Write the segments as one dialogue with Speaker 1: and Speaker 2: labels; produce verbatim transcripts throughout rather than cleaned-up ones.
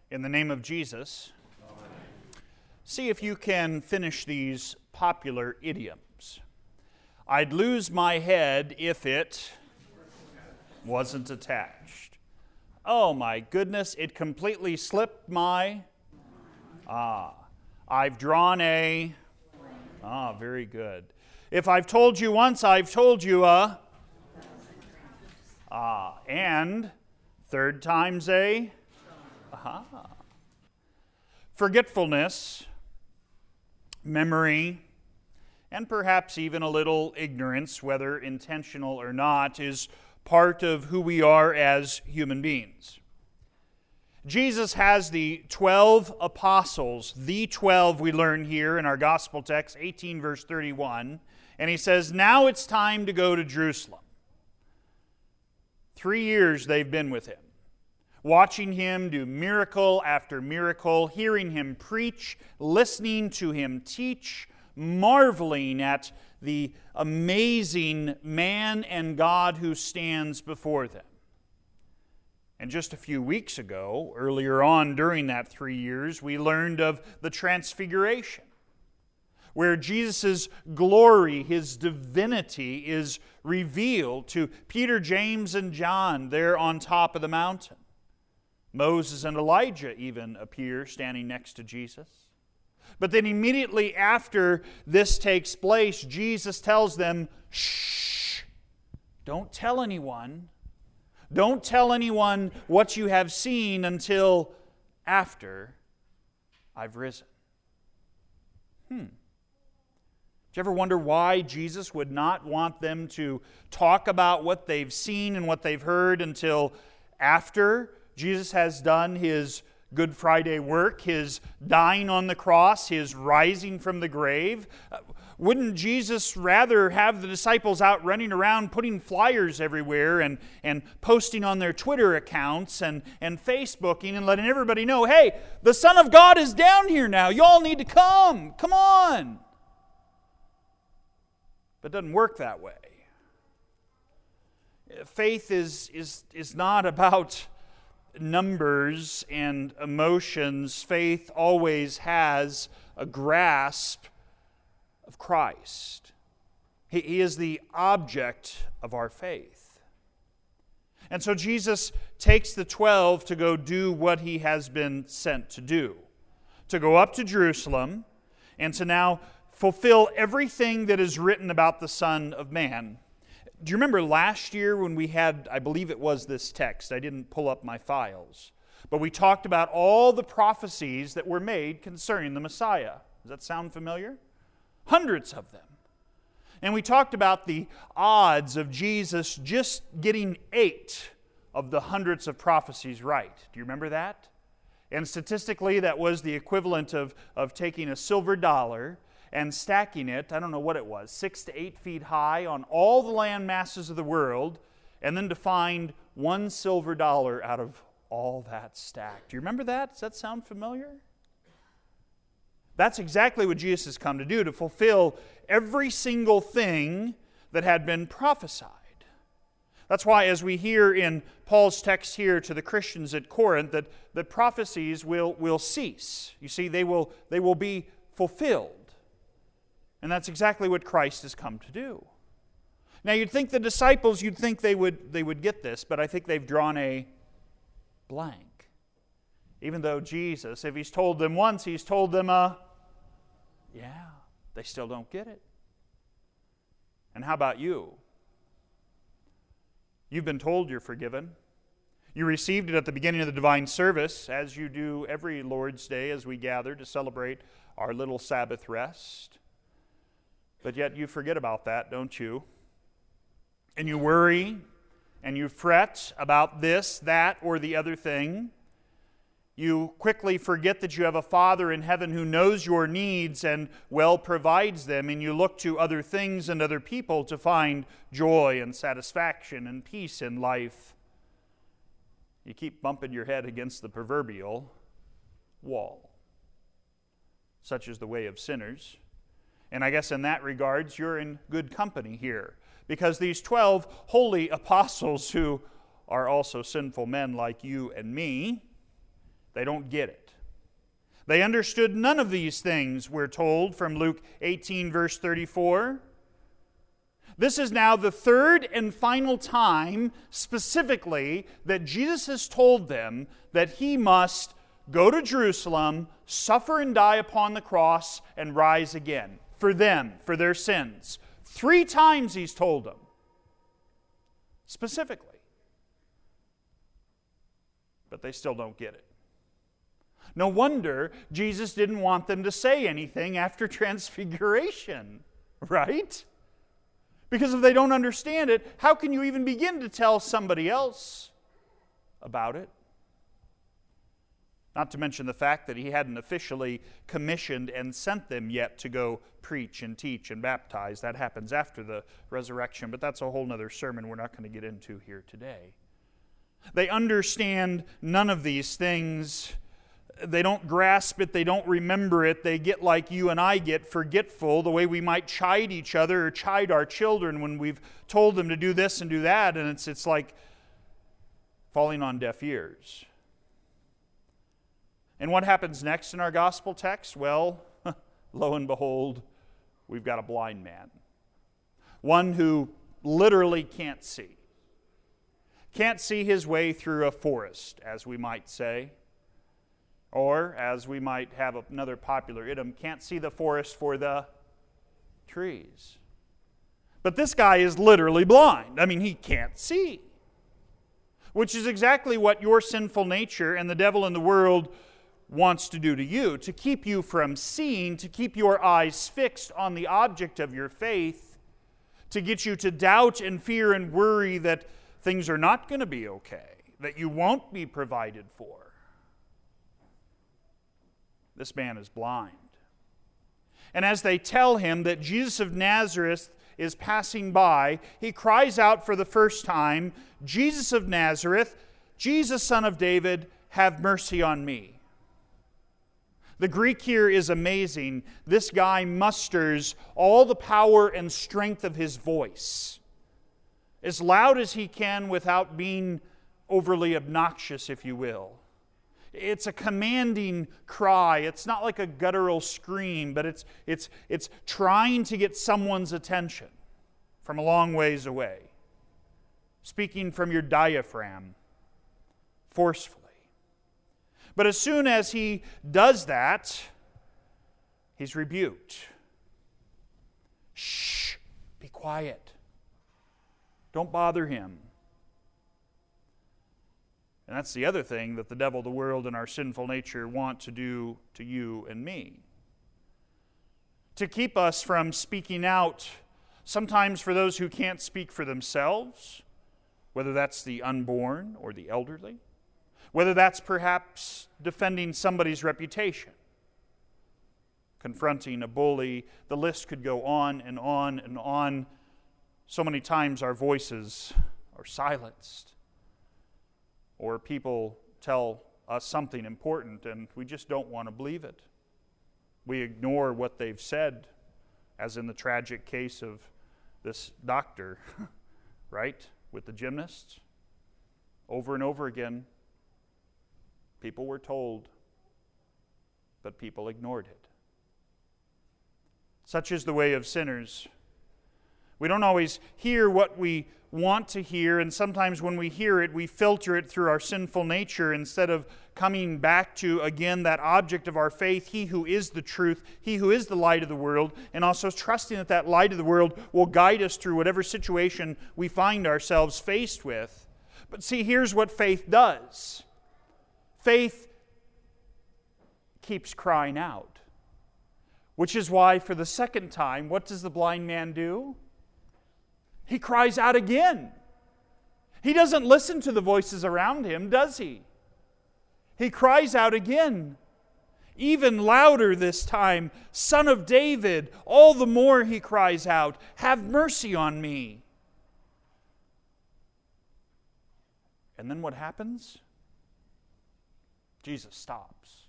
Speaker 1: In the name of Jesus, see if you can finish these popular idioms. I'd lose my head if it wasn't attached. Oh my goodness, it completely slipped my... Ah, I've drawn a... Ah, very good. If I've told you once, I've told you a... Ah, and third time's a... Aha. Forgetfulness, memory, and perhaps even a little ignorance, whether intentional or not, is part of who we are as human beings. Jesus has the twelve apostles, the twelve we learn here in our gospel text, eighteen verse thirty-one, and he says, now it's time to go to Jerusalem. Three years they've been with him, watching him do miracle after miracle, hearing him preach, listening to him teach, marveling at the amazing man and God who stands before them. And just a few weeks ago, earlier on during that three years, we learned of the Transfiguration, where Jesus' glory, His divinity, is revealed to Peter, James, and John there on top of the mountain. Moses and Elijah even appear standing next to Jesus. But then immediately after this takes place, Jesus tells them, shh, don't tell anyone. Don't tell anyone what you have seen until after I've risen. Hmm. Did you ever wonder why Jesus would not want them to talk about what they've seen and what they've heard until after Jesus has done His Good Friday work, His dying on the cross, His rising from the grave? Wouldn't Jesus rather have the disciples out running around putting flyers everywhere and, and posting on their Twitter accounts and, and Facebooking and letting everybody know, hey, the Son of God is down here now. You all need to come. Come on. But it doesn't work that way. Faith is, is, is not about numbers and emotions. Faith always has a grasp of Christ. He, he is the object of our faith. And so Jesus takes the twelve to go do what He has been sent to do. To go up to Jerusalem and to now fulfill everything that is written about the Son of Man. Do you remember last year when we had, I believe it was this text, I didn't pull up my files, but we talked about all the prophecies that were made concerning the Messiah. Does that sound familiar? Hundreds of them. And we talked about the odds of Jesus just getting eight of the hundreds of prophecies right. Do you remember that? And statistically, that was the equivalent of, of taking a silver dollar and stacking it, I don't know what it was, six to eight feet high on all the land masses of the world, and then to find one silver dollar out of all that stack. Do you remember that? Does that sound familiar? That's exactly what Jesus has come to do, to fulfill every single thing that had been prophesied. That's why, as we hear in Paul's text here to the Christians at Corinth, that, that prophecies will, will cease. You see, they will, they will be fulfilled. And that's exactly what Christ has come to do. Now, you'd think the disciples, you'd think they would, they would get this, but I think they've drawn a blank. Even though Jesus, if He's told them once, He's told them a, yeah, they still don't get it. And how about you? You've been told you're forgiven. You received it at the beginning of the divine service, as you do every Lord's Day as we gather to celebrate our little Sabbath rest. But yet you forget about that, don't you? And you worry and you fret about this, that, or the other thing. You quickly forget that you have a Father in heaven who knows your needs and well provides them, and you look to other things and other people to find joy and satisfaction and peace in life. You keep bumping your head against the proverbial wall. Such is the way of sinners. And I guess in that regards, you're in good company here. Because these twelve holy apostles who are also sinful men like you and me, They don't get it. They understood none of these things, we're told from Luke eighteen, verse thirty-four. This is now the third and final time, specifically, that Jesus has told them that He must go to Jerusalem, suffer and die upon the cross, and rise again. For them, for their sins. Three times He's told them. Specifically. But they still don't get it. No wonder Jesus didn't want them to say anything after Transfiguration, right? Because if they don't understand it, how can you even begin to tell somebody else about it? Not to mention the fact that He hadn't officially commissioned and sent them yet to go preach and teach and baptize. That happens after the resurrection, but that's a whole other sermon we're not going to get into here today. They understand none of these things. They don't grasp it. They don't remember it. They get like you and I get, forgetful, the way we might chide each other or chide our children when we've told them to do this and do that, and it's, it's like falling on deaf ears. And what happens next in our gospel text? Well, lo and behold, we've got a blind man. One who literally can't see. Can't see his way through a forest, as we might say. Or, as we might have another popular idiom, can't see the forest for the trees. But this guy is literally blind. I mean, he can't see. Which is exactly what your sinful nature and the devil in the world wants to do to you, to keep you from seeing, to keep your eyes fixed on the object of your faith, to get you to doubt and fear and worry that things are not going to be okay, that you won't be provided for. This man is blind. And as they tell him that Jesus of Nazareth is passing by, he cries out for the first time, "Jesus of Nazareth, Jesus, Son of David, have mercy on me." The Greek here is amazing. This guy musters all the power and strength of his voice, as loud as he can without being overly obnoxious, if you will. It's a commanding cry. It's not like a guttural scream, but it's, it's, it's trying to get someone's attention from a long ways away. Speaking from your diaphragm, forcefully. But as soon as he does that, he's rebuked. Shh, be quiet. Don't bother him. And that's the other thing that the devil, the world, and our sinful nature want to do to you and me. To keep us from speaking out, sometimes for those who can't speak for themselves, whether that's the unborn or the elderly, whether that's perhaps defending somebody's reputation, confronting a bully. The list could go on and on and on. So many times our voices are silenced. Or people tell us something important and we just don't want to believe it. We ignore what they've said, as in the tragic case of this doctor, right, with the gymnasts. Over and over again, people were told, but people ignored it. Such is the way of sinners. We don't always hear what we want to hear, and sometimes when we hear it, we filter it through our sinful nature instead of coming back to, again, that object of our faith, He who is the truth, He who is the light of the world, and also trusting that that light of the world will guide us through whatever situation we find ourselves faced with. But see, here's what faith does. Faith keeps crying out, which is why for the second time, what does the blind man do? He cries out again. He doesn't listen to the voices around him, does he? He cries out again, even louder this time, "Son of David," all the more he cries out, "Have mercy on me." And then what happens? Jesus stops.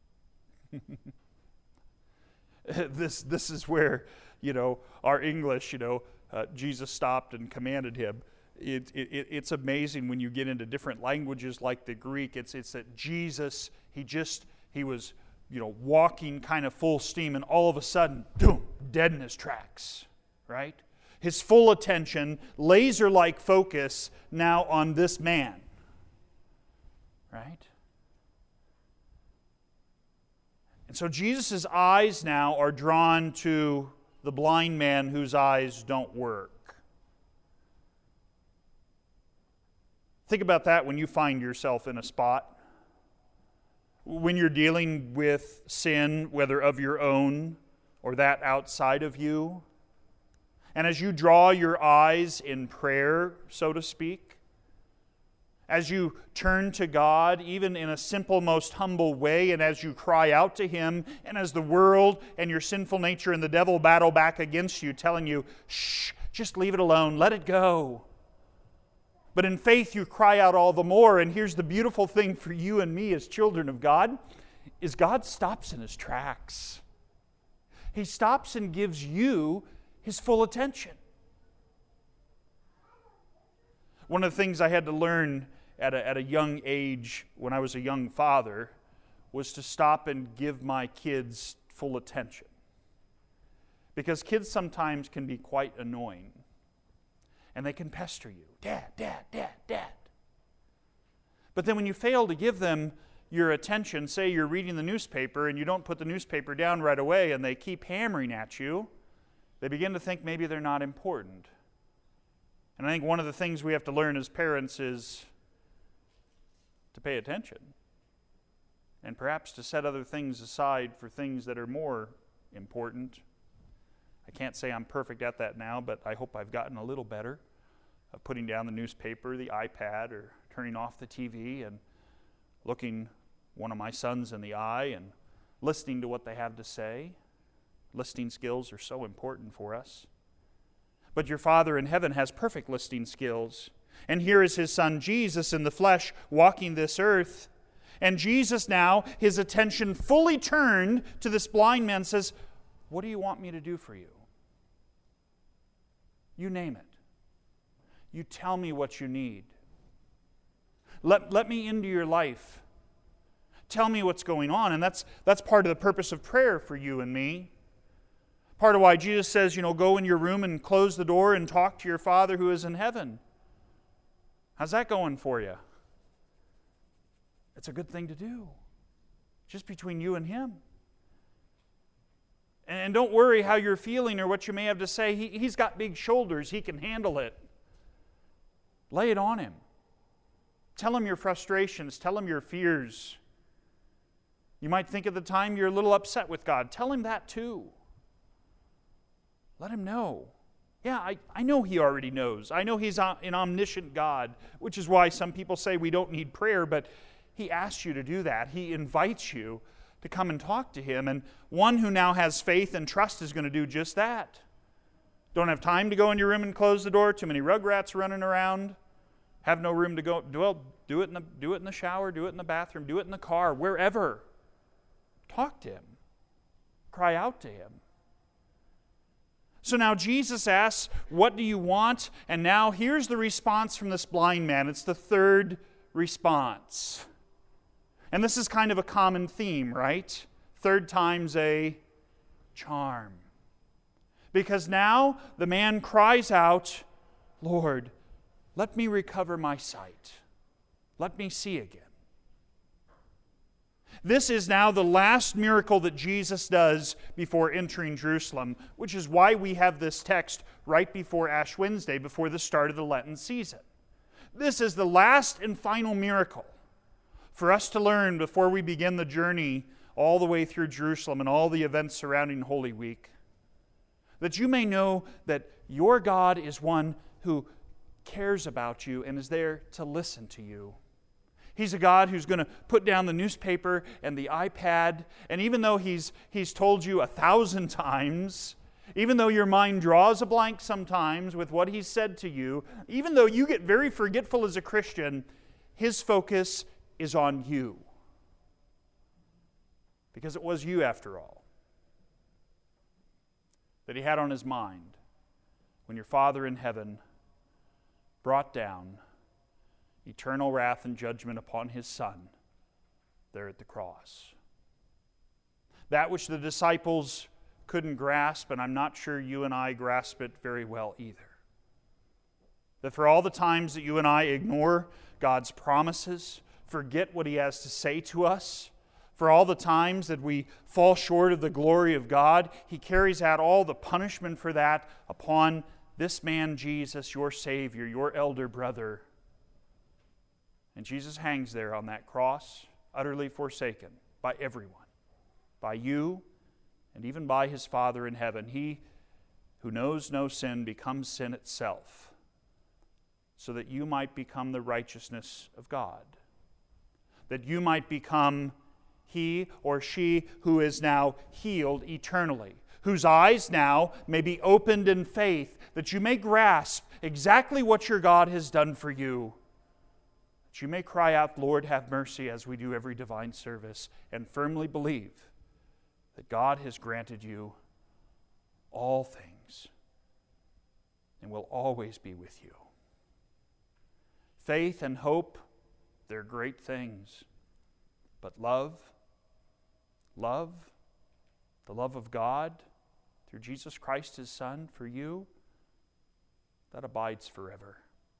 Speaker 1: this, this is where, you know, our English, you know, uh, Jesus stopped and commanded him. It, it, it's amazing when you get into different languages like the Greek. It's, it's that Jesus He just, he was, you know, walking kind of full steam, and all of a sudden, boom, dead in his tracks, right? His full attention, laser-like focus now on this man, right? And so Jesus' eyes now are drawn to the blind man whose eyes don't work. Think about that when you find yourself in a spot. When you're dealing with sin, whether of your own or that outside of you. And as you draw your eyes in prayer, so to speak, as you turn to God, even in a simple, most humble way, and as you cry out to Him, and as the world and your sinful nature and the devil battle back against you, telling you, shh, just leave it alone, let it go. But in faith you cry out all the more, and here's the beautiful thing for you and me as children of God, is God stops in His tracks. He stops and gives you His full attention. One of the things I had to learn at a, at a young age when I was a young father was to stop and give my kids full attention. Because kids sometimes can be quite annoying. And they can pester you. Dad, Dad, Dad, Dad. But then when you fail to give them your attention, say you're reading the newspaper and you don't put the newspaper down right away and they keep hammering at you, they begin to think maybe they're not important. And I think one of the things we have to learn as parents is to pay attention. And perhaps to set other things aside for things that are more important. I can't say I'm perfect at that now, but I hope I've gotten a little better of putting down the newspaper, the iPad, or turning off the T V and looking one of my sons in the eye and listening to what they have to say. Listening skills are so important for us. But your Father in heaven has perfect listening skills. And here is His Son Jesus in the flesh walking this earth. And Jesus now, His attention fully turned to this blind man, says, what do you want me to do for you? You name it. You tell me what you need. Let, let me into your life. Tell me what's going on. And that's, that's part of the purpose of prayer for you and me. Part of why Jesus says, you know, go in your room and close the door and talk to your Father who is in heaven. How's that going for you? It's a good thing to do. Just between you and Him. And don't worry how you're feeling or what you may have to say. He, he's got big shoulders. He can handle it. Lay it on Him. Tell Him your frustrations. Tell Him your fears. You might think at the time you're a little upset with God. Tell Him that too. Let Him know. Yeah, I, I know He already knows. I know He's an omniscient God, which is why some people say we don't need prayer, but He asks you to do that. He invites you to come and talk to Him. And one who now has faith and trust is going to do just that. Don't have time to go in your room and close the door. Too many rugrats running around. Have no room to go. Well, do it in the, do it in the shower. Do it in the bathroom. Do it in the car. Wherever. Talk to Him. Cry out to Him. So now Jesus asks, what do you want? And now here's the response from this blind man. It's the third response. And this is kind of a common theme, right? Third time's a charm. Because now the man cries out, Lord, let me recover my sight. Let me see again. This is now the last miracle that Jesus does before entering Jerusalem, which is why we have this text right before Ash Wednesday, before the start of the Lenten season. This is the last and final miracle for us to learn before we begin the journey all the way through Jerusalem and all the events surrounding Holy Week. That you may know that your God is one who cares about you and is there to listen to you. He's a God who's going to put down the newspaper and the iPad, and even though he's, he's told you a thousand times, even though your mind draws a blank sometimes with what He's said to you, even though you get very forgetful as a Christian, His focus is on you. Because it was you, after all, that He had on His mind when your Father in heaven brought down eternal wrath and judgment upon His Son there at the cross. That which the disciples couldn't grasp, and I'm not sure you and I grasp it very well either. That for all the times that you and I ignore God's promises, forget what He has to say to us, for all the times that we fall short of the glory of God, He carries out all the punishment for that upon this man Jesus, your Savior, your elder brother. And Jesus hangs there on that cross, utterly forsaken by everyone, by you, and even by His Father in heaven. He who knows no sin becomes sin itself, so that you might become the righteousness of God, that you might become he or she who is now healed eternally, whose eyes now may be opened in faith, that you may grasp exactly what your God has done for you, that you may cry out, Lord, have mercy, as we do every divine service, and firmly believe that God has granted you all things and will always be with you. Faith and hope, they're great things. But love, love, the love of God through Jesus Christ His Son for you, that abides forever.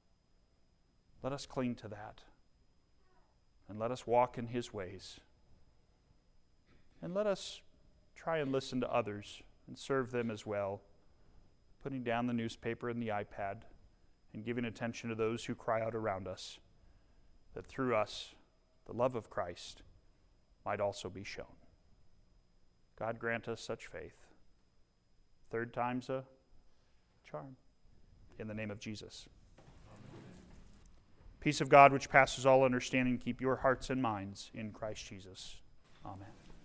Speaker 1: Let us cling to that. And let us walk in His ways. And let us try and listen to others and serve them as well, putting down the newspaper and the iPad and giving attention to those who cry out around us, that through us the love of Christ might also be shown. God grant us such faith. Third time's a charm. In the name of Jesus. Amen. Peace of God, which passes all understanding, keep your hearts and minds in Christ Jesus.